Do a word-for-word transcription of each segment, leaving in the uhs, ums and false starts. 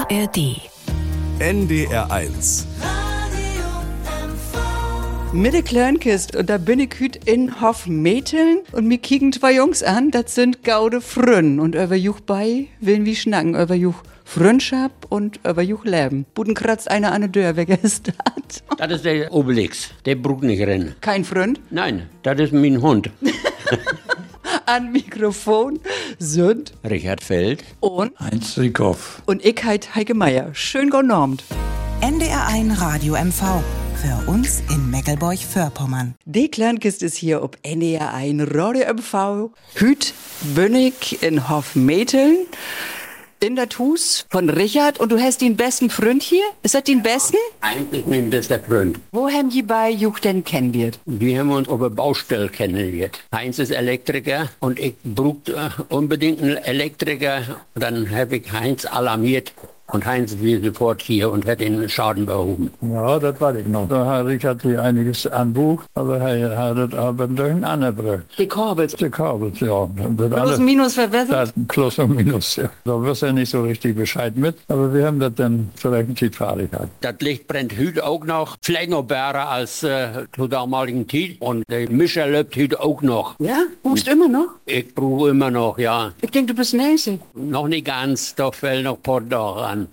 A R D. N D R eins. Mit der Kleinkist und da bin ich hüt in Hofmeteln und mir kicken zwei Jungs an, das sind gaude Frünn und über Juch bei willen wie schnacken, über Juch Freundschaft und über Juch Leben. Buden kratzt einer an der Tür, wer ist das? Das ist der Obelix, der braucht nicht rennen. Kein Freund? Nein, das ist mein Hund. An Mikrofon sind Richard Feld und Heinz Rieckhoff und ich heit Heike Meier. Schön genormt. N D R eins Radio M V. Für uns in Meckelburg-Vorpommern. Die Kleinkist ist hier ob N D R eins Radio M V. Hüt bin ich in Hofmeteln. In der Hus von Richard und du hast den besten Freund hier? Ist das den besten? Eigentlich mein bester Freund. Wo haben die bei Juch denn kennengelernt? Wir haben uns auf der Baustelle kennengelernt. Heinz ist Elektriker und ich brauchte äh, unbedingt einen Elektriker. Dann habe ich Heinz alarmiert. Und Heinz war sofort hier und hat den Schaden behoben. Ja, das weiß ich noch. Da hat Richard hier einiges anbucht, aber er hat es aber durch einen anderen gebracht. Die Korbels. Die Kabels, ja. Das Plus alles- minus verbessert? Das Plus und Minus, ja. Da wirst du ja nicht so richtig Bescheid mit, aber wir haben das dann zur rechten Zeit fertig gehabt. Das Licht brennt heute auch noch. Vielleicht noch besser als äh, zur damaligen Zeit. Und der Mischer lebt heute auch noch. Ja? Buchst immer noch? Ich brauche immer noch, ja. Ich denke, du bist nächstig. Noch nicht ganz, da fällt noch ein paar Tage an.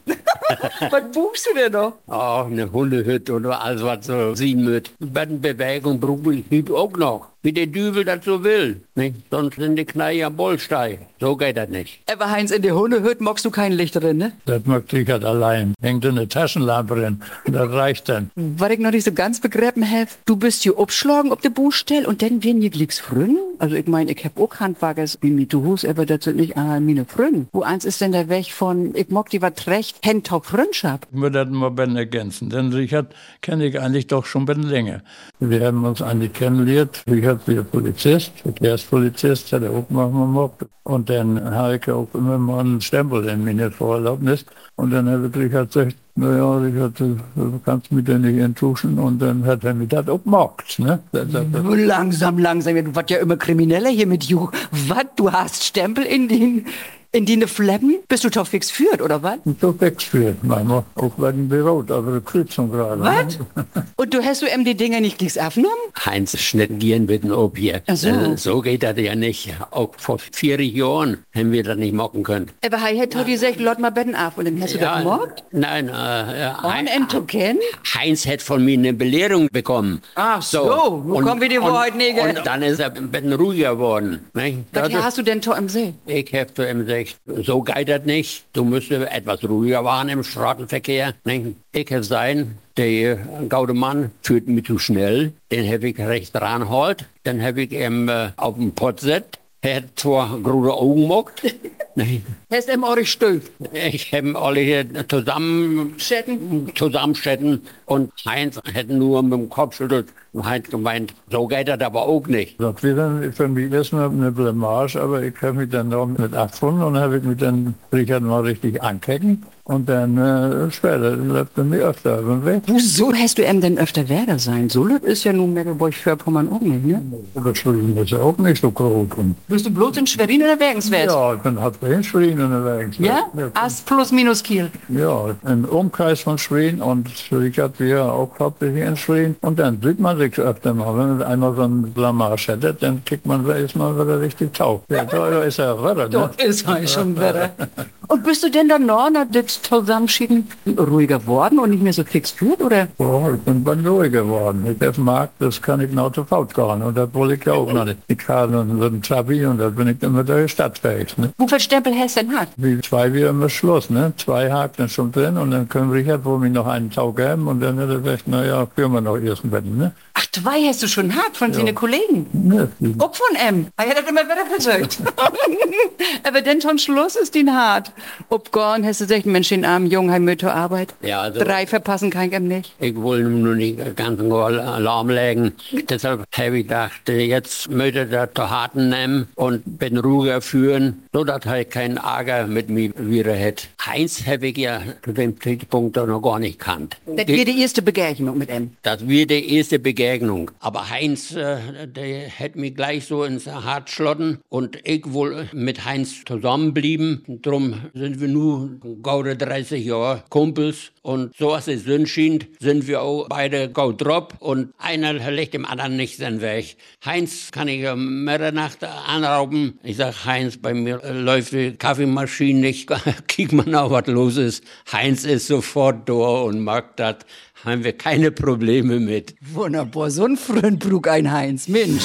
Was buchst du denn noch? Oh, eine Hundehütte oder alles, was so sehen wird. Bettenbewegung brauche ich heute auch noch. Wie der Dübel das so will. Nicht? Sonst sind die Kneier am Bollsteig. So geht das nicht. Aber Heinz, in der Hundehütte magst du kein Licht drin, ne? Das macht Richard allein. Hängt eine Taschenlampe drin. Das reicht dann. Was ich noch nicht so ganz begriffen habe, du bist hier abschlagen auf der Baustelle und dann werden hier glicks Frünn? Also ich meine, ich hab auch Handwerkers wie mit du Hus, aber das sind nicht alle meine Frünn. Wo eins ist denn der Weg von, ich mag die was recht, Hentau Freundschaft? Ich würde das mal ein bisschen ergänzen, denn Richard kenne ich eigentlich doch schon ein bisschen länger. Wir haben uns eigentlich kennengelernt. Richard war Polizist, Verkehrspolizist, hat er auch manchmal gemacht. Und dann habe ich auch immer mal einen Stempel in meine Vorerlaubnis. Und dann hat Richard gesagt, naja, Richard, du kannst mich denn nicht enttuschen. Und dann hat er mich das auch gemacht. Ne? Das, das, das. Langsam, langsam, du warst ja immer Krimineller hier mit Juch. Was, du hast Stempel in den, in die Fleppen? Bist du doch fix führt, oder was? So weggeführt, manchmal. Auch bei dem Büro, aber die Kreuzung gerade. Was? Und du hast du ihm die Dinger nicht gleich aufgenommen? Heinz schnitten gehen mit dem Ob hier. Ach so. Äh, so geht das ja nicht. Auch vor vier Jahren haben wir das nicht mocken können. Aber er hat doch gesagt, lot mal Betten auf und dann hast du das gemobbt? Nein, äh, äh, Und ein Token? Heinz hat von mir eine Belehrung bekommen. Ach so, wo kommen wir die Wahrheit näher? Und dann ist er ein bisschen ruhiger geworden. Nicht? Was Das ist- hast du denn to im See? Ich habe zu ihm gesagt, so geht das nicht. Du müsstest etwas ruhiger werden im Straßenverkehr. Nicht? Ich habe sein, der gaude Mann führt mich zu schnell. Den habe ich rechts rangeholt. Dann habe ich ihm äh, auf den Pott gesetzt. Er hat zwar große Augen gemacht. Nein, Hast du ihm auch gestößt? ich habe alle hier zusammen Chatten? zusammenstetten und Heinz hätte nur mit dem Kopf schüttelt. Und Heinz gemeint, so geht das aber auch nicht. Das war dann für mich erstmal eine Blamage, aber ich habe mich dann noch mit abgefunden und habe mich dann Richard mal richtig ankecken. Und dann äh, später läuft er mir öfter auf den Weg. Wieso hast du ihm denn öfter Werder sein? So das ist ja nun Mecklenburg-Vorpommern auch nicht, ne? Aber Schwerin ist ja auch nicht so groß. Und Bist du bloß in Schwerin oder Wägenswert? ja, ich bin halt in Schwerin unterwegs. Ja? Ast plus minus Kiel. Ja, im Umkreis von Schwerin und Richard wir auch hauptsächlich in Schwerin. Und dann sieht man sich öfter mal. Wenn man einmal so ein Blamage hätte, dann kriegt man erstmal wieder richtig taub. Ja, da ist er wieder, ne? Dort ist er schon wieder. Und bist du denn dann noch nach das Zusammenschicken ruhiger worden und nicht mehr so fix führt, oder? Ja, ich bin dann ruhig geworden. Ich auf dem Markt, das kann ich noch zu Faust gehen. Und das wollte ich ja auch noch nicht. Ich habe so einen Trabi und da bin ich immer durch die Stadt fähig. Ne? Wie viel Stempel hast du denn hat? Wie zwei wir immer Schluss, ne? Zwei Haken schon drin und dann können Richard wohl mir noch einen Tau geben und dann hat er gesagt, naja, führen wir noch erst ein Betten, ne? Ach, zwei hast du schon hat von seinen Kollegen. Ne? Auch von M. Er hat das immer wieder gesagt. Aber denn schon Schluss ist ihn hart. Obgorn hast du gesagt, Mensch, den armen Jungen haben mit zur Arbeit. Ja, also- Drei verpassen kann ich ihm nicht. Ich wollte nur nicht ganz Alarm legen. Deshalb habe ich gedacht, jetzt möchte ich das zu Harten nehmen und bin ruhiger führen, so dass er keinen Ärger mit mir wieder hätte. Heinz habe ich ja zu dem Zeitpunkt noch gar nicht kannt. Das wird die erste Begegnung mit ihm. Das wird die erste Begegnung Begegnung. Aber Heinz, äh, der hätte mich gleich so ins Hart schlotten und ich wohl mit Heinz zusammenblieben. Drum sind wir nur gaude dreißig Jahre Kumpels und so was es Sinn schien, sind wir auch beide gaud drop und einer legt dem anderen nichts in den Weg. Heinz kann ich um Mitternacht anrauben. Ich sag, Heinz, bei mir äh, läuft die Kaffeemaschine nicht. Kiek mal nach, was los ist. Heinz ist sofort da und mag das. Haben wir keine Probleme mit. Wunderbar, so ein Frönnbrug, ein Heinz, Mensch.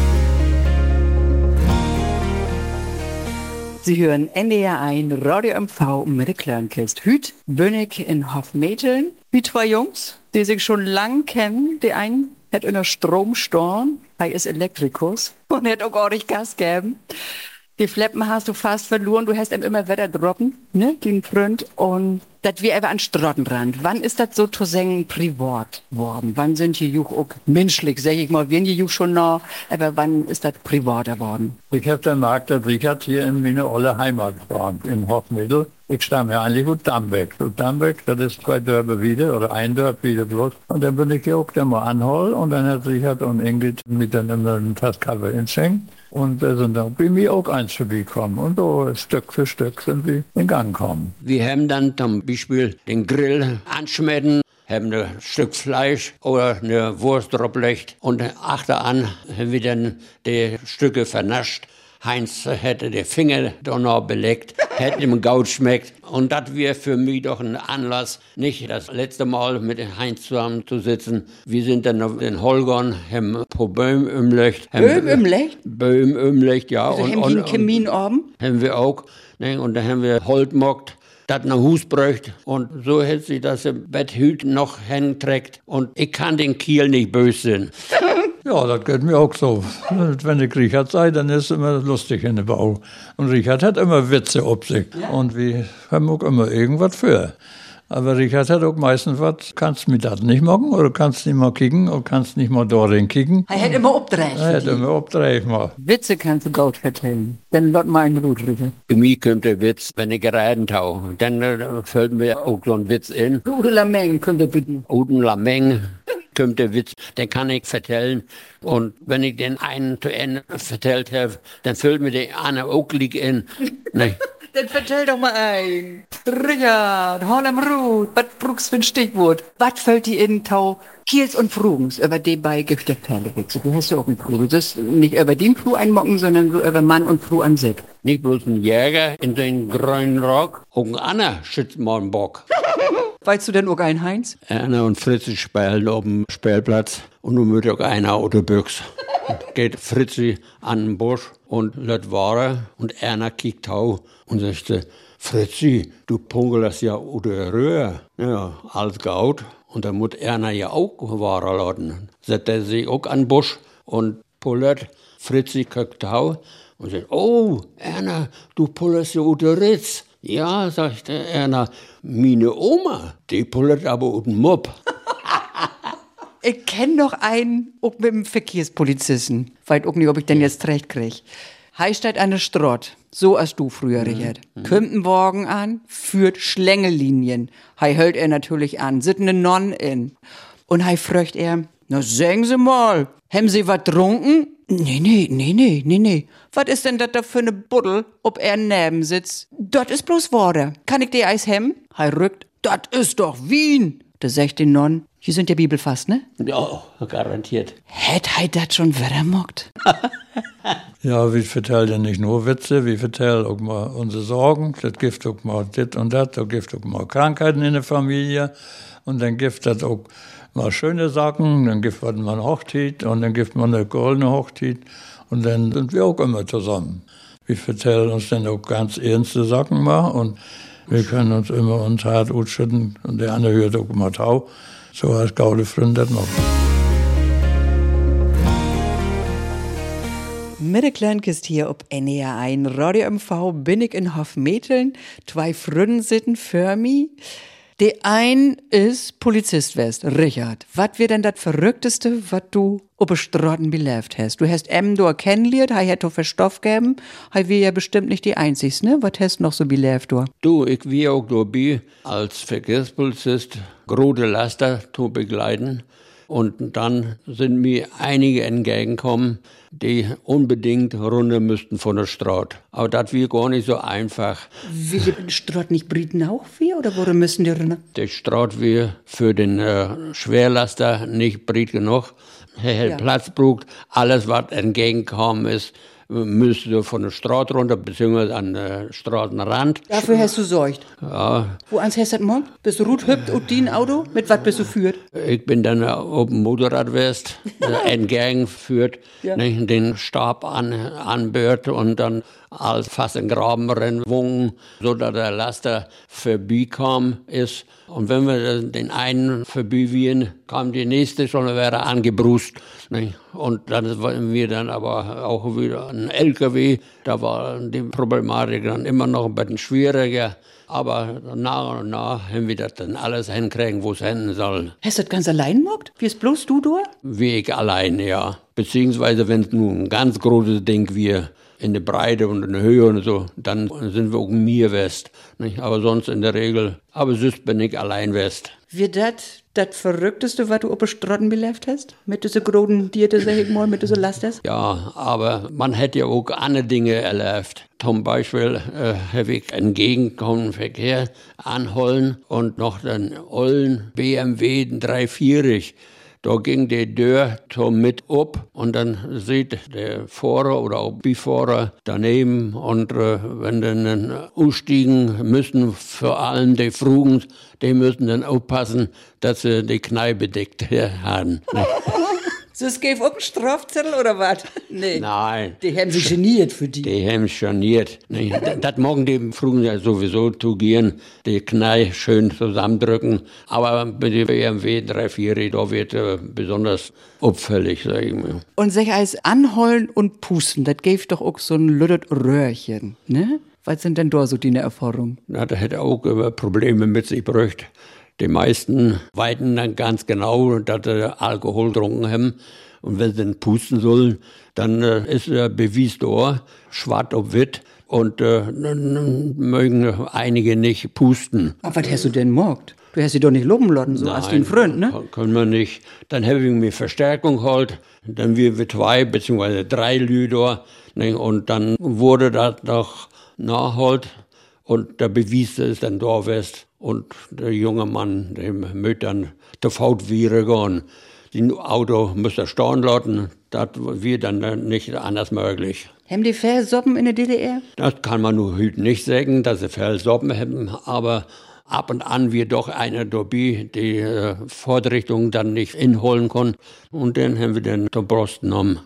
Sie hören N D R eins Radio M V mit der Klörnkist. Hüt bin ich in Hofmeteln. Wie zwei Jungs, die sich schon lang kennen. Der eine hat in der Stromstorm, er ist Elektrikus und hat auch ordentlich Gas gegeben. Die Fleppen hast du fast verloren, du hast ihm immer wieder droppen, ne, den Freund. Und das wir einfach an Strottenrand. Wann ist das so zu sagen privat worden? Wann sind die Juch auch menschlich, sag ich mal, wir die Juch schon noch, aber wann ist das privat geworden? Ich hab den Markt der Richard hier in meine olle Heimat gefahren, in Hofmittel. Ich stamme ja eigentlich aus Dambeck. Und Dambeck, das ist zwei Dörfer wieder, oder ein Dorf wieder bloß. Und dann bin ich hier auch dann mal anholen und dann hat Richard und Ingrid mit dann immer einen Tass Kaffee hinschenkt. Und da sind dann bei mir auch eins vorbeigekommen. Und so Stück für Stück sind wir in Gang gekommen. Wir haben dann zum Beispiel den Grill anschmetten, haben ein Stück Fleisch oder eine Wurst draufgelegt und achteran haben wir dann die Stücke vernascht. Heinz hätte die Finger doch noch beleckt, hätte ihm Gaut schmeckt. Und das wäre für mich doch ein Anlass, nicht das letzte Mal mit Heinz zusammen zu sitzen. Wir sind dann auf den Holgern, haben pro Böhm umlegt. Böhm umlegt? Böhm umlegt, ja. Also und, haben die einen Kamin oben? Haben wir auch. Ne? Und dann haben wir Holt mockt, das nach Hus bräucht. Und so hätte sich das im Betthüt noch hinträgt. Und ich kann den Kiel nicht böse sein. Ja, das geht mir auch so. Wenn ich Richard sei, dann ist es immer lustig in der Bau. Und Richard hat immer Witze auf sich. Ja. Und wir haben auch immer irgendwas für. Aber Richard hat auch meistens was, kannst du mir das nicht machen oder kannst nicht mal kicken oder kannst nicht mal darin kicken. Er hat immer obdreht. Er hat immer obdreht mal. Witze kannst du gut vertellen. Dann lot mal einen Rut, Richard. Für mich kommt der Witz, wenn ich reiten tau. Dann äh, fällt mir auch so ein Witz in. Ute Lameng könnt ihr bitten. Ute Lameng. Kommt der Witz, den kann ich vertellen. Und wenn ich den einen zu Ende vertellt habe, dann fällt mir der andere auch lieg in. Nee. Dann vertell doch mal ein. Richard, hol am Rut, was brauchst du für ein Stichwort? Was fällt dir in Tau Kiels und Frugens? Über die bei gibt der Perlewitze. Du hast ja auch einen Fru. Das ist nicht über den Fru einmocken, sondern so über Mann und Fru an sich. Nicht bloß ein Jäger in den grünen Rock, auch ein anderer schützt mal einen Bock. Weißt du denn auch ein Heinz? Erna und Fritzi spielen auf dem Spielplatz und nun wird auch einer Autobüchs. Geht Fritzi an den Busch und lädt Ware und Erna kickt tau und sagt, Fritzi, du punkelst ja oder Röhr. Ja, alles gaut. Und dann muss Erna ja auch Ware laden. Setzt er sich auch an den Busch und pullert. Fritzi guckt tau und sagt, oh, Erna, du pullerst ja oder Ritz. Ja, sagt Erna, meine Oma, die pullert aber auf den Mob. Ich kenne noch einen, auch mit dem Verkehrspolizisten. Weiß auch nicht, ob ich den jetzt recht krieg. Heißt das eine Strott, so als du früher, mhm. Richard. Mhm. Kommt ein Wagen an, führt Schlängellinien. Hei hält er natürlich an, sit ne Nonn in. Und hei fragt er, na sagen Sie mal, haben Sie was trunken? Nee, nee, nee, nee, nee, nee. Was ist denn das da für ne Buddel, ob er neben sitzt? Dat is bloß Water. Kann ich dir Eis hemmen? Hei rückt, dat is doch Wien. Da sagt die Nonn, hier sind der Bibel fast, ne? Ja, garantiert. Hätt hei dat schon wieder mockt? Ja, wir vertellen ja nicht nur Witze, wir vertellen auch mal unsere Sorgen. Das gibt auch mal dit und dat, da gibt auch mal Krankheiten in der Familie. Und dann gibt das auch mal schöne Sachen, dann gibt man mal eine Hochzeit und dann gibt man eine goldene Hochzeit. Und dann sind wir auch immer zusammen. Wir vertellen uns dann auch ganz ernste Sachen mal und wir können uns immer uns hart ausschütten und der andere hört auch immer tau. So als gaude Freund das noch. Mit der Klörnkist hier ob N D R eins Radio M V bin ich in Hofmeteln. Zwei Fründen sitten für mich. Der ein ist Polizist west, Richard. Was wär denn das Verrückteste, was du ob Straßen belebt hast? Du hast em do kennengelernt, hei hätt do Verstoff geben, hei wär ja bestimmt nicht die Einzigste, ne? Was hast noch so belebt du? Du, ich wär auch dabei als Verkehrspolizist große Laster zu begleiten. Und dann sind mir einige entgegengekommen, die unbedingt runter müssten von der Straße. Aber das wird gar nicht so einfach. Will die Straße nicht Briten auch wir oder worum müssen die runter? Die Straße wird für den äh, Schwerlaster nicht breit genug. Er hat ja. Platz braucht. Alles, was entgegengekommen ist, müsste von der Straße runter, beziehungsweise an den Straßenrand. Dafür hast du sorgt? Ja. Wo ans hast du das morgen? Bist du gut hüpft und dein Auto? Mit was bist du führt? Ich bin dann auf dem Motorrad west, entgegengeführt, ja. ne, den Stab an, anbört und dann als fast in Graben reinwungen, so dass der Laster vorbeikam ist. Und wenn wir den einen vorbeiwiesen, kam die nächste schon, wäre angebrust. Ne? Und dann waren wir dann aber auch wieder ein L K W. Da war die Problematik dann immer noch ein bisschen schwieriger. Aber nach und nach haben wir das dann alles hinkriegen, wo es hin soll. Hast du das ganz allein gemacht? Wie ist bloß du da? Wie ich allein, ja. Beziehungsweise wenn es nun ein ganz großes Ding wie in der Breite und in der Höhe und so, dann sind wir auch mir West. Nicht? Aber sonst in der Regel, aber sonst bin ich allein West. Wie das das Verrückteste, was du auf der Straße belebt hast? Mit diesen großen Diete, sag ich mal, mit diesen Lasters? Ja, aber man hätte ja auch andere Dinge erlebt. Zum Beispiel äh, habe ich entgegenkommenden Verkehr anholen und noch den ollen B M W dreihundertvierzig. Da ging die Tür mit ab und dann sieht der Fahrer oder auch Beifahrer daneben und äh, wenn dann ausstiegen müssen, vor allem die Frugen, die müssen dann aufpassen, dass sie die Kneipe bedeckt haben. So, es gäbe auch einen Strafzettel oder was? Nee. Nein. Die haben sich geniert für die. Die haben sich geniert. Das morgen die Frugen ja sowieso zugieren, die Knei schön zusammendrücken. Aber bei dem B M W dreihundertvierzig, da wird äh, besonders auffällig, sag ich mal. Und sag als anholen und pusten, das gäbe doch auch so ein lüttet Röhrchen, ne? Was sind denn da so die Erfahrungen? Na, da hätte auch äh, Probleme mit sich gebracht. Die meisten weiten dann ganz genau, dass sie Alkohol getrunken haben. Und wenn sie dann pusten sollen, dann äh, ist der Beweis da, schwarz auf witt. Und äh, dann mögen einige nicht pusten. Aber was hast du denn gemacht? Du hast sie doch nicht loben lassen, so als den Freund, ne? Können wir nicht. Dann habe ich mir Verstärkung geholt. Dann wir wir zwei beziehungsweise drei Lüder. Ne? Und dann wurde das noch nachgeholt. Und der Beweis ist dann da west. Und der junge Mann, dem möchte dann der Faut wieder gehen. Das Auto müsste stehen lassen, das wird dann nicht anders möglich. Haben die Fellsoppen in der D D R? Das kann man nur heute nicht sagen, dass sie Fellsoppen haben, aber ab und an wird doch einer dabei, die äh, Vorrichtung dann nicht inholen kann. Und dann haben wir dann zur Brust genommen.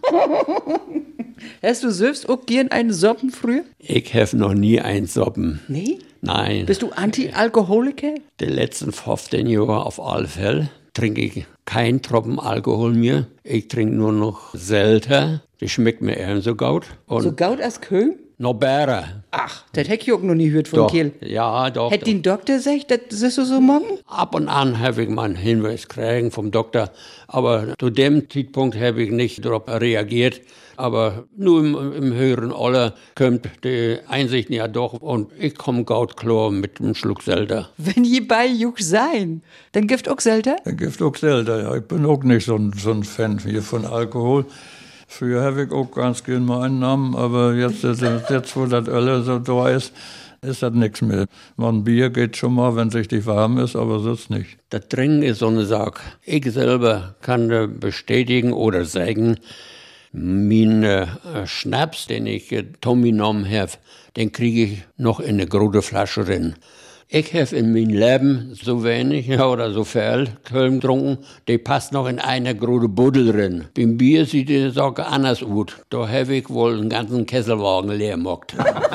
Hast du selbst auch gern einen Soppen früher? Ich habe noch nie einen Soppen. Nee? Nein. Bist du Anti-Alkoholiker? Die letzten fünfzehn Jahre auf alle Fälle trinke ich keinen Tropfen Alkohol mehr. Ich trinke nur noch selten. Das schmeckt mir eher so gut. Und so gut als Köln? Noch besser. Ach, das hätte ich auch noch nie gehört von Kiel. Ja, doch. Hätte den Doktor gesagt, das ist so morgen? Ab und an habe ich mal einen Hinweis gekriegt vom Doktor. Aber zu dem Zeitpunkt habe ich nicht darauf reagiert. Aber nur im, im höheren Alter kommt die Einsicht ja doch. Und ich komme gut klar mit einem Schluck Selter. Wenn je bei Juch sein, dann gibt auch Selter? Dann gibt auch Selter, ja. Ich bin auch nicht so ein, so ein Fan hier von Alkohol. Früher habe ich auch ganz gerne mal einen Namen, aber jetzt, jetzt wo das Öl so da ist, ist das nichts mehr. Ein Bier geht schon mal, wenn es richtig warm ist, aber sonst nicht. Das Trinken ist so eine Sache. Ich selber kann bestätigen oder sagen, mein äh, Schnaps, den ich äh, Tommy genommen habe, den kriege ich noch in eine große Flasche drin. Ich habe in meinem Leben so wenig ja, oder so viel Köln getrunken, die passt noch in eine große Buddel drin. Beim Bier sieht die Sache anders aus. Da habe ich wohl einen ganzen Kesselwagen leer gemacht.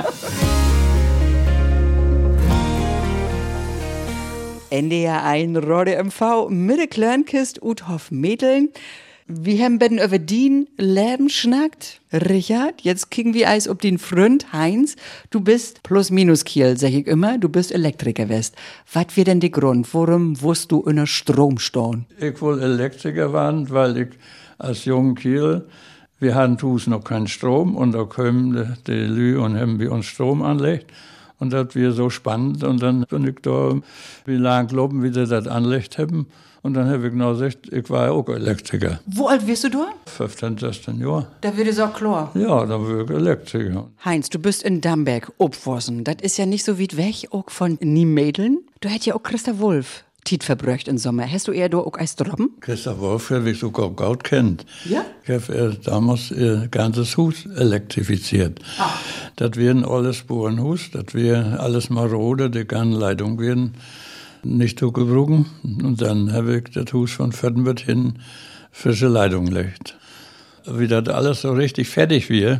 N D R eins Radio M V mit der Kleinkist ut Hofmeteln. Wir haben ben über din Leben schnackt. Richard, jetzt kriegen wir eis ob den Freund Heinz. Du bist plus minus Kiel, sag ich immer. Du bist Elektriker west. Was wär denn der Grund? Warum wirst du unter Strom stehen? Ich will Elektriker werden, weil ich als junger Kiel, wir hatten Hus noch keinen Strom und da kommen die Lü und haben wir uns Strom anlegt. Und das war so spannend. Und dann bin ich da, wie lange glauben, wie sie das anlegt haben. Und dann habe ich noch gesagt, ich war ja auch Elektriker. Wo alt wirst du da? fünfzehn, sechzehn Jahre. Da wird es auch klar. Ja, dann war ich Elektriker. Heinz, du bist in Damberg aufgewachsen. Das ist ja nicht so weit weg, auch von Niemädeln. Du hättest ja auch Christa Wolf Tiet verbrücht im Sommer. Hast du eher da auch als Droppen? Christa Wolf habe ich sogar gut kennt. Ja? Ich habe damals ihr ganzes Haus elektrifiziert. Ach. Das wären alles Spurenhus, das wäre alles marode, die ganze Leitung werden nicht so gebrochen. Und dann habe ich das Haus von Viertenbett hin frische Leitung gelegt. Wie das alles so richtig fertig wird,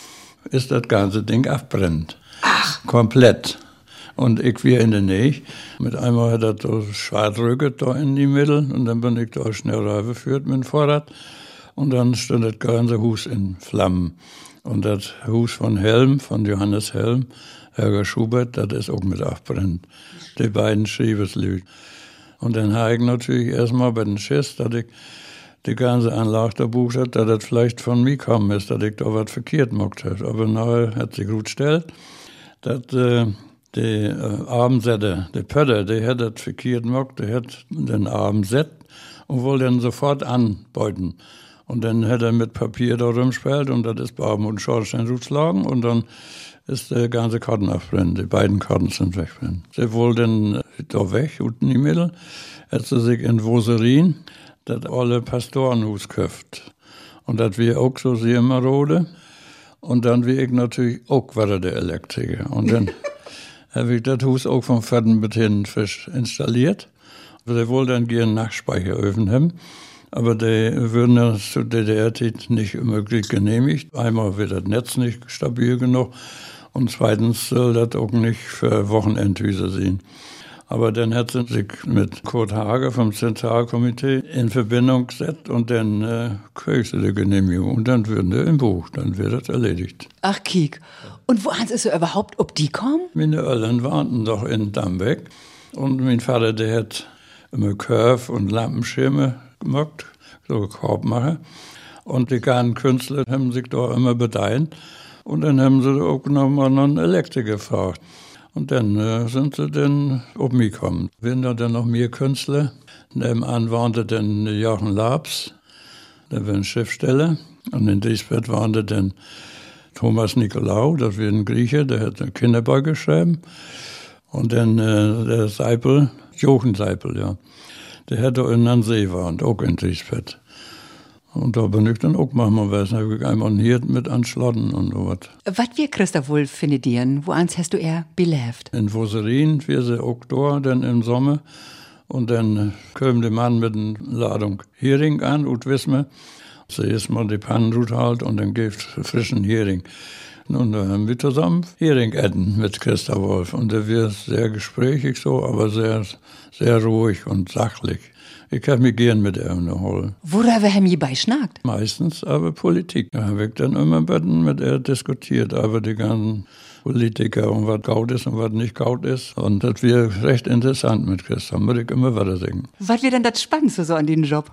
ist das ganze Ding abbrennt. Ach. Komplett. Und ich war in der Nähe. Mit einmal hat das so Schwadrücke da in die Mitte. Und dann bin ich da schnell rübergeführt mit dem Fahrrad. Und dann stand das ganze Haus in Flammen. Und das Haus von Helm, von Johannes Helm, Helga Schubert, das ist auch mit abbrennt. Die beiden Schiebeslüge. Und dann habe ich natürlich erstmal bei den Schiss, dass ich die ganze Anlage da bucht hat, dass das vielleicht von mir kommen ist, dass ich da was verkehrt gemacht habe. Aber nachher hat sich gut gestellt, dass äh, die äh, Abendsätte, die Pötter, die hat das verkehrt gemacht, die hat den Abendsett und wollte dann sofort anbeuten. Und dann hat er mit Papier da rumgespielt und das ist bei Abend und Schornstein geschlagen und dann ist der ganze Karten abbrennt. Die beiden Karten sind wegbrennt. Sie wollte dann da weg, unten im Mittel, hat sie sich in Woserin das alle Pastorenhus gekauft. Und das wir auch so sehr marode. Und dann wie ich natürlich auch war der Elektriker. Und dann habe ich das Haus auch vom Vierten bis hin frisch installiert. Sie wollten dann gerne Nachspeicheröfen haben. Aber die würden ja zu D D R-Zeit nicht möglich genehmigt. Einmal wird das Netz nicht stabil genug und zweitens soll das auch nicht für Wochenendhäuser sein. Aber dann hat sie sich mit Kurt Hage vom Zentralkomitee in Verbindung gesetzt und dann äh, kriegt sie die Genehmigung. Und dann würden die im Buch, dann wird das erledigt. Ach, kiek. Und wo ist er überhaupt, ob die kommen? Meine Eltern warten doch in Dambeck. Und mein Vater, der hat immer Curve und Lampenschirme gemacht, so Korbmacher. Und die ganzen Künstler haben sich da immer bedient. Und dann haben sie auch nochmal einen Elektriker gefragt. Und dann äh, sind sie dann auf mich gekommen. Wir haben dann noch mehr Künstler. Nebenan warnte dann Jochen Labs, der war ein Schriftsteller. Und in Diesbett warnte dann Thomas Nikolaou, das war ein Grieche, der hat ein Kinderbuch geschrieben. Und dann äh, der Seipel, Jochen Seipel, ja. Der hat da in Nansee gewohnt, auch in Diesbett. Und da bin ich dann auch manchmal gewesen, habe ich einmal hier mit anschlotten und so was. Was wir Christa Wolf findet dir? Wo ans hast du er belebt? In Woserin, wir sind auch da, dann im Sommer. Und dann kam der Mann mit einer Ladung Hering an, und wissen wir, zuerst mal die Pannenrut halt und dann gibt es frischen Hering. Und da haben wir zusammen Hering essen mit Christa Wolf. Und der wird sehr gesprächig so, aber sehr, sehr ruhig und sachlich. Ich kann mich gern mit ihm holen. Worüber haben die beischnackt? Meistens aber Politik. Da habe ich dann immer mit ihr diskutiert, aber die ganzen Politiker und was gaut ist und was nicht gaut ist. Und das wäre recht interessant mit Christa. Würde ich immer weiter singen. Was wäre denn das Spannendste so an den Job?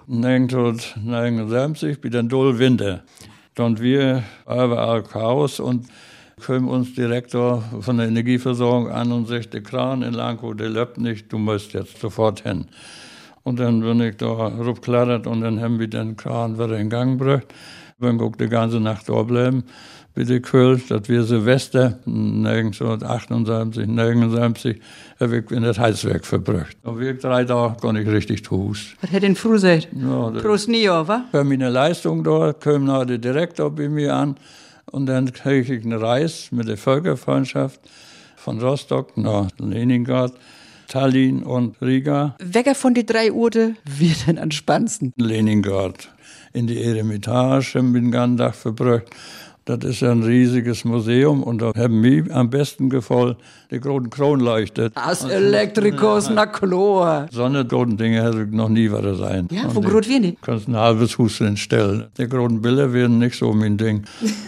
neunzehnhundertneunundsiebzig, wie dann doll Winter. Und wir überall Chaos und kommen uns Direktor von der Energieversorgung an und sagt, der Kran in Lankow, der läuft nicht, du musst jetzt sofort hin. Und dann bin ich da rupklattert und dann haben wir den Kran wieder in Gang gebracht. Bin auch die ganze Nacht da bleiben, bis ich kühlt, dass wir Silvester neunzehnhundertachtundsiebzig, neunundsiebzig, habe ich in das Heizwerk verbracht. Und wir drei Tage gar nicht richtig zu Hause. Was hat denn früh gesagt? Ja, Prost Nio, wa? Für meine Leistung da, kam noch der Direktor bei mir an und dann kriege ich eine Reise mit der Völkerfreundschaft von Rostock nach Leningrad, Tallinn und Riga. Welcher von den drei Orte wird denn am spannendsten? Leningrad. In die Eremitage haben wir den ganzen Tag verbracht. Das ist ein riesiges Museum und da haben mir am besten gefallen die großen Kronleuchter. As Elektrikos, na klar. So eine großen Dinge hätte ich noch nie weiter sein. Ja, wo groß wir nicht? Kannst ein halbes Haus hinstellen. Die großen Bilder wären nicht so mein Ding.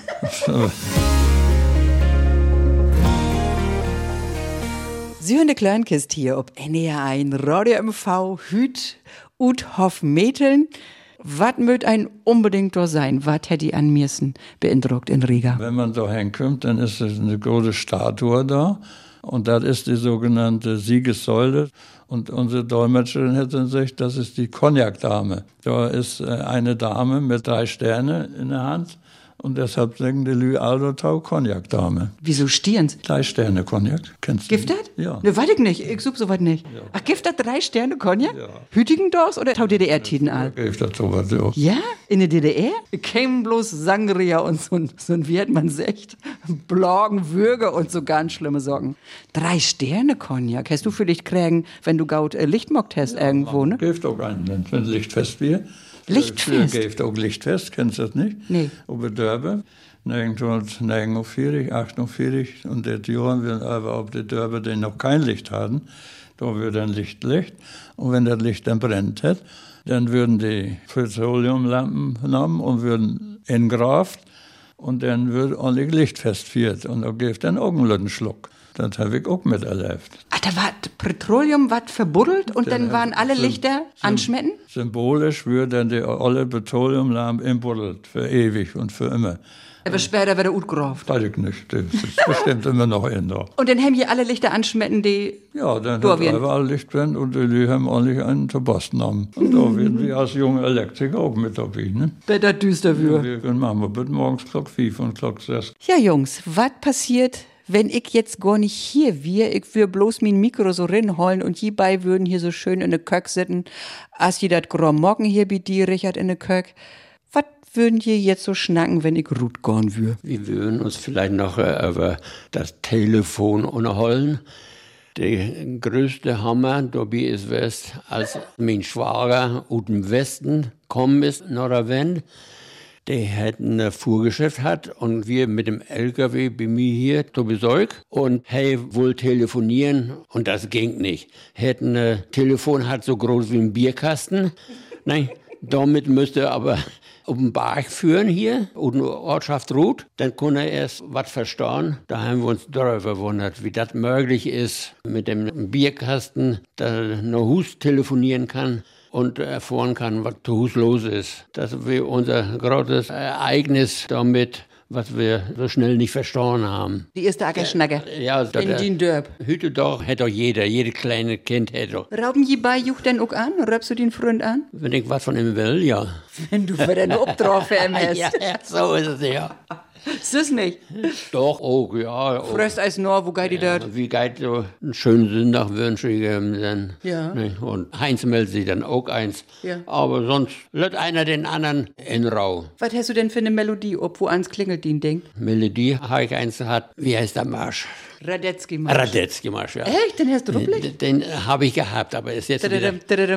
Sie hören die Kleinkist hier ob N D R eins Radio M V Hüt ut Hof Meteln. Was möcht ein unbedingt da sein? Was hätte ich an mirsten beeindruckt in Riga? Wenn man da hinkommt, dann ist es eine große Statue da Und das ist die sogenannte Siegessäule. Und unsere Dolmetscherin hat gesagt, das ist die Cognac-Dame. Da ist eine Dame mit drei Sternen in der Hand. Und deshalb sagen die Lü Aldo Tau Cognac-Dame. Wieso Stirns? Drei Sterne Cognac, kennst du? Giftet? Ja. Ne, weiß ich nicht. Ich such sowas nicht. Ja. Ach, Giftet drei Sterne Cognac? Ja. Hütigendorfs oder Tau D D R-Tiden all? Giftet sowas, ja. Ja? In der D D R? Ich kämen bloß Sangria und so ein, so ein wie hat man sagt, Blagen, Würger und so ganz schlimme Sorgen. Drei Sterne Cognac. Hast du vielleicht kriegen, wenn du gaut äh, Lichtmockt hast ja, irgendwo, ne? Gift auch einen, wenn Lichtfest wir. Lichtfest? Früher gibt auch Lichtfest, kennst du das nicht? Nee. Über Dörbe, neunzehnhundertneunundvierzig, achtundvierzig und das Jahr, wir aber auf der Dörbe, die noch kein Licht hatten, da wird dann Licht Licht. Und wenn das Licht dann brennt hat, dann würden die Petroleumlampen genommen und würden engraft und dann wird ordentlich Lichtfest führt und da gibt dann auch einen Schluck. Das habe ich auch miterlebt. Ach, da war Petroleum was verbuddelt und dann, dann waren alle Lichter anschmecken? Symbolisch wird dann die alle Petroleumlampe imbuddelt, für ewig und für immer. Aber später wird er utgerauft. Weiß ich nicht, das ist bestimmt immer noch in da. Und dann haben hier alle Lichter anschmecken, die... Ja, dann hat überall Licht brennt und die haben ordentlich einen zu Posten haben. Und da werden wir als junge Elektriker auch mit dabei, ne? Wetter düster für. Ja, wir machen wir bis morgens Klock fünf und Klock sechs. Ja, Jungs, was passiert, wenn ich jetzt gar nicht hier wir, ich würde bloß mein Mikro so rinholen und hierbei würden hier so schön in der Kök sitzen, als die dat grom Morgen hier bei dir, Richard, in der Kök. Was würden hier jetzt so schnacken, wenn ich Ruth gorn würde? Wir würden uns vielleicht noch äh, über das Telefon unterhalten. Der größte Hammer dabei ist, was, als mein Schwager aus dem Westen gekommen ist, nach der Wende. Der hat ein Fuhrgeschäft hat und wir mit dem L K W bei mir hier zu Besuch und hey, wohl telefonieren und das ging nicht. Hat ein Telefon hat so groß wie ein Bierkasten. Nein, damit müsste er aber auf den Berg führen hier, auf die Ortschaft Ruth. Dann konnte er erst was verstehen. Da haben wir uns darüber verwundert, wie das möglich ist, mit dem Bierkasten, da nach Hus telefonieren kann und erfahren kann, was zu Hus los ist. Das wäre unser großes Ereignis damit, was wir so schnell nicht verstanden haben. Die erste Ackerschnacke. Ja, ja in den Dörp. Hüte doch, hätte doch jeder, jede kleine Kind hätte doch. Rauben je bei Juch denn auch an? Raubst du den Freund an? Wenn ich was von ihm will, ja. Wenn du für den Obdrauf hast. Ja, so ist es, ja. Ist das nicht? Doch, auch, ja. Fröst als Nor, wo geht die ja, dort? Wie geht so einen schönen Sonntag wünsche ich ihm dann. Ja. Ne? Und Heinz meldet sich dann auch eins. Ja. Aber sonst lässt einer den anderen in Rau. Was hast du denn für eine Melodie, ob wo eins klingelt, die Ding? Melodie habe ich eins gehabt. Wie heißt der Marsch? Radetzky-Marsch. Radetzky-Marsch, ja. Echt? Den hast du ruppelig? Den, den habe ich gehabt, aber ist jetzt wieder...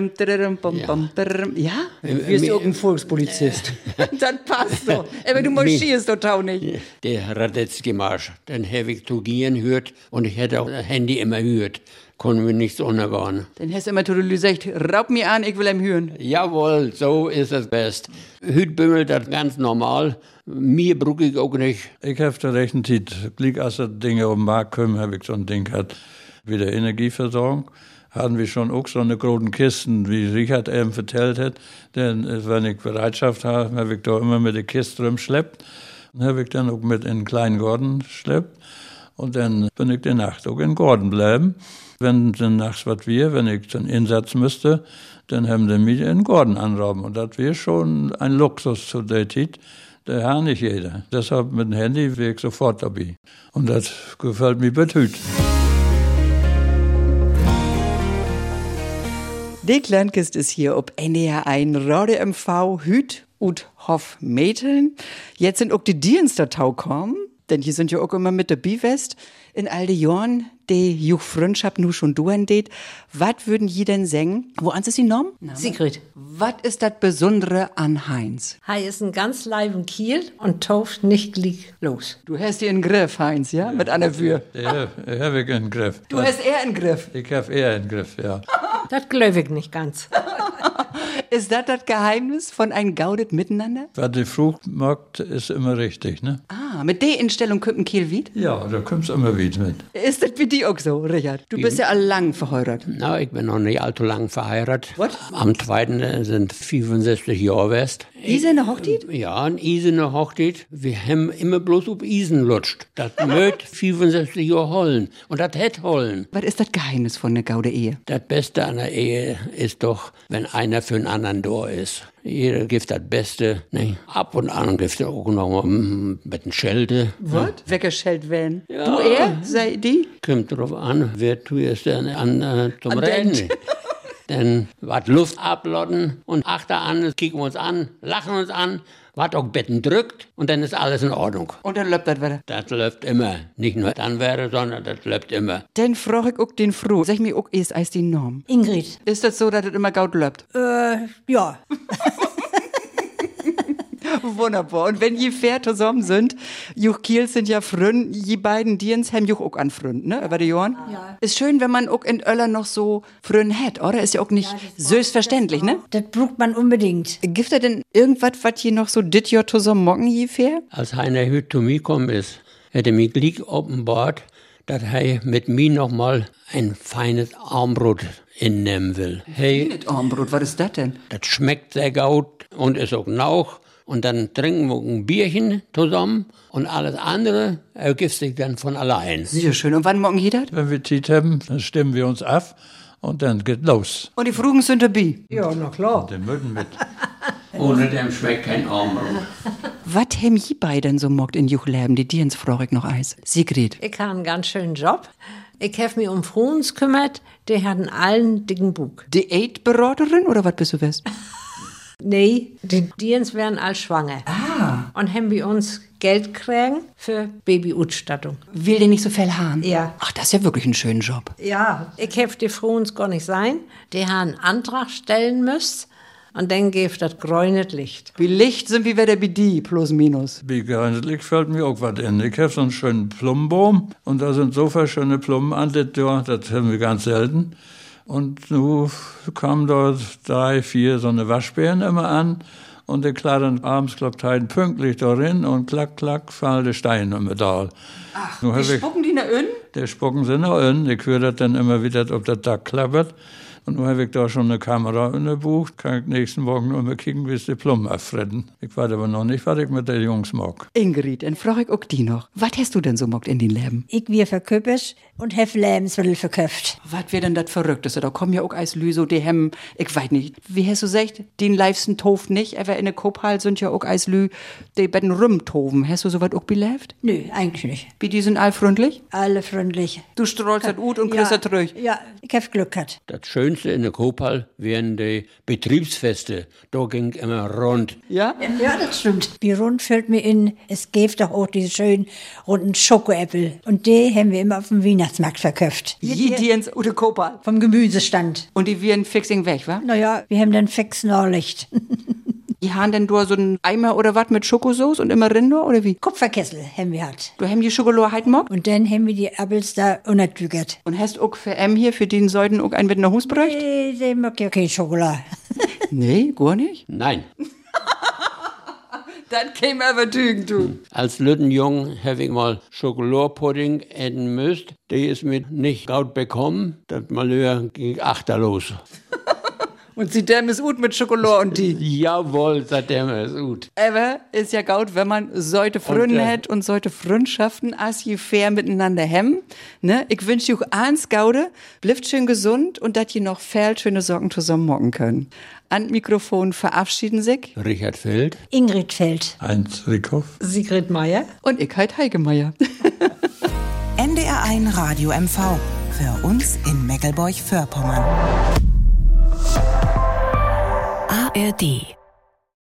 Ja? Wie ist auch ein Volkspolizist. Das passt so. Aber du marschierst doch auch nicht. Der Radetzky-Marsch, den habe ich zu gehen hört und ich hätte auch das Handy immer gehört. Konnten wir nichts untergehen. Dann hast du immer zu gesagt, raub mir an, ich will ihm hören. Jawohl, so ist es best. Hüt bimmelt das ganz normal. Mir brauche ich auch nicht. Ich habe da recht einen Tiet. Gleich als das Dinge auf den Markt kommen, habe ich so ein Ding gehabt. Wie der Energieversorgung hatten wir schon auch so eine großen Kisten, wie Richard eben vertellt hat. Denn wenn ich Bereitschaft habe, habe ich da immer mit der Kiste rumschleppt. Dann habe ich dann auch mit in einen kleinen Garten geschleppt. Und dann bin ich die Nacht auch in Garten bleiben. Wenn dann nachts was wir, wenn ich den Einsatz müsste, dann haben die mich in den Garten anrauben. Und das wäre schon ein Luxus zu der Zeit. Der hat nicht jeder. Deshalb mit dem Handy wäre ich sofort dabei. Und das gefällt mir betüt. Die Lernkist ist hier ob N D R eins Radio M V Hüt und Hof Meteln. Jetzt sind auch die Dienste tau kommen, denn hier sind ja auch immer mit der Bivest. In all die Jahren, die Juch Freundschaft nu schon duan det. Was würden die denn sagen? Wo ist sie Norm? Sigrid. Was ist das Besondere an Heinz? Hij ist ein ganz leiben Kiel und tauft nicht gleich los. Du hast ihn in Griff, Heinz, ja? Mit einer Wür. Ja, ich habe ich in den Griff. Du hast er in Griff. Ich habe eher in den Griff, ja. Das glaub ich nicht ganz. Ist das das Geheimnis von ein gaudet Miteinander? Was die Frucht mag, ist immer richtig, ne? Ah, mit der Instellung kommt ein Kiel Wied? Ja, da kommst du immer wieder mit. Ist das für dich auch so, Richard? Du bist ja all lang verheiratet. Na, ich bin noch nicht allzu lang verheiratet. Was? Am zweiten sind fünfundsechzig Jahre west. Isene Hochtit? Ja, ein Isene Hochtit. Wir haben immer bloß auf Isen lutscht. Das mögt fünfundsechzig Jahre holen. Und das hätt holen. Was ist das Geheimnis von der Gaude Ehe? Das Beste an der Ehe ist doch, wenn einer für einen anderen da ist. Jeder gibt das Beste. Ne? Ab und an gibt er auch noch mal ein bisschen Schelte. Was? Weggeschellt werden. Ja. Du er? Sei die? Kommt drauf an, wer du es denn an äh, zum Reden. Denn was Luft ablotten und achter an, kicken wir uns an, lachen uns an, was auch Betten drückt und dann ist alles in Ordnung. Und dann läuft das wieder? Das läuft immer. Nicht nur dann wäre, sondern das läuft immer. Dann frage ich auch den Froh. Sag mir auch erst als die Norm. Ingrid. Ist das so, dass es immer gaut läuft? Äh, ja. Wunderbar. Und wenn je fair zusammen sind, Juch Kiel sind ja Frön, je beiden Diens haben Juch auch an Frön, ne, über die Jahren. Ja. Ist schön, wenn man auch in Öller noch so Frön hat, oder? Ist ja auch nicht ja, selbstverständlich, ne? Das braucht man unbedingt. Gibt er denn irgendwas, was hier noch so dit Jahr zusammen morgen je fair? Als einer heute zu mir gekommen ist, hätte mir gleich offenbart, dass er mit mir noch mal ein feines Armbrot innehmen will. Hey, Feines Armbrot, was ist das denn? Das schmeckt sehr gut und ist auch nauch. Und dann trinken wir ein Bierchen zusammen und alles andere ergibt sich dann von allein. Sehr schön. Und wann morgen geht das? Wenn wir Zeit haben, dann stimmen wir uns ab und dann geht los. Und die Frugen sind dabei? Ja, na klar. Den Mütten mit. Ohne dem schmeckt kein Armbrot. Was haben die beiden so mockt in Juchleben, die Diens frage ich noch eins? Sigrid. Ich habe einen ganz schönen Job. Ich habe mich um Fruens kümmert, der hat einen allen dicken Bug. Diätberaterin oder was bist du west? Nee, die Diens werden all schwanger. Ah. Und haben bei uns Geld kriegen für Babyutstattung. Will der nicht so viel haben? Ja. Ach, das ist ja wirklich ein schöner Job. Ja. Ich habe die Fruens gar nicht sein. Die haben einen Antrag stellen müssen. Und dann gibt das grünes Licht. Wie Licht sind wie wieder bei die, plus minus. Wie gehandelt fällt mir auch was in. Ich habe so einen schönen Plumbaum und da sind so viele schöne Plummen an der Tür, das haben wir ganz selten. Und nun kamen dort drei, vier so eine Waschbären immer an und ich klar dann abends klappt halt pünktlich darin und klack, klack, fallen die Steine im Metall. Ach, nun die ich, spucken die nach innen? Die spucken sie nach innen. Ich höre das dann immer wieder, ob das Dach klappert. Und nun habe ich da schon eine Kamera in der Buch, kann ich nächsten Morgen nur mal kicken, wie es die Plummen abfretten. Ich weiß aber noch nicht, was ich mit den Jungs mag. Ingrid, dann frage ich auch die noch. Was hast du denn so mockt in den Leben? Ich wir verköppisch und hef Lebensmittel verköpft. Was wär denn das Verrückteste? Da kommen ja auch als Lüso, die hem, ich weiß nicht, wie hast du gesagt, den liebsten Tof nicht, aber in der Kopal sind ja auch als Lü, die beiden Rümtoven. Hast du sowas auch belebt? Nö, eigentlich nicht. Wie die sind allfreundlich? Alle freundlich. Du strahlst das ut und kriegst ja, das zurück. Ja, ich hab Glück gehabt. Das Schönste in der Kopal wären die Betriebsfeste. Da ging immer rund. Ja? Ja, das stimmt. Wie rund fällt mir in, es gibt doch auch diese schönen runden Schokoäpfel. Und die haben wir immer auf dem Weihnachtsmarkt verkauft. Je die ins Ute Kopal. Vom Gemüsestand. Und die wären fixing weg, wa? Naja, wir haben dann fix Nordlicht. Die haben denn da so einen Eimer oder was mit Schokosauce und immer Rinder oder wie? Kupferkessel haben wir hat. Du haben die Schokolade halt mockt? Und dann haben wir die Appels da untertügert. Und hast auch für M hier, für den Säuden auch einen mit einer Hus bräucht? Nee, der mag ja keine Schokolade. Nee, gar nicht? Nein. Das käme aber tügen, du. Als Lüttenjung habe ich mal Schokoladepudding essen müssen. Die ist mir nicht gut bekommen. Das Malheur ging achterlos. Und sie dem ist gut mit Schokolade und die. Jawohl, seitdem ist gut. Aber ist ja gut, wenn man solche Freunde Und, äh, hat und solche Freundschaften, als je fair miteinander hemmen. Ne? Ich wünsche euch eins Gaude, bleibt schön gesund und dass ihr noch viel schöne Sorgen zusammen morgen können. An Mikrofon verabschieden sich Richard Feld. Ingrid Feld. Heinz Rickhoff. Sigrid Meier. und ich halt Heigemeier. N D R eins Radio M V. Für uns in Meckelburg-Vorpommern. A R D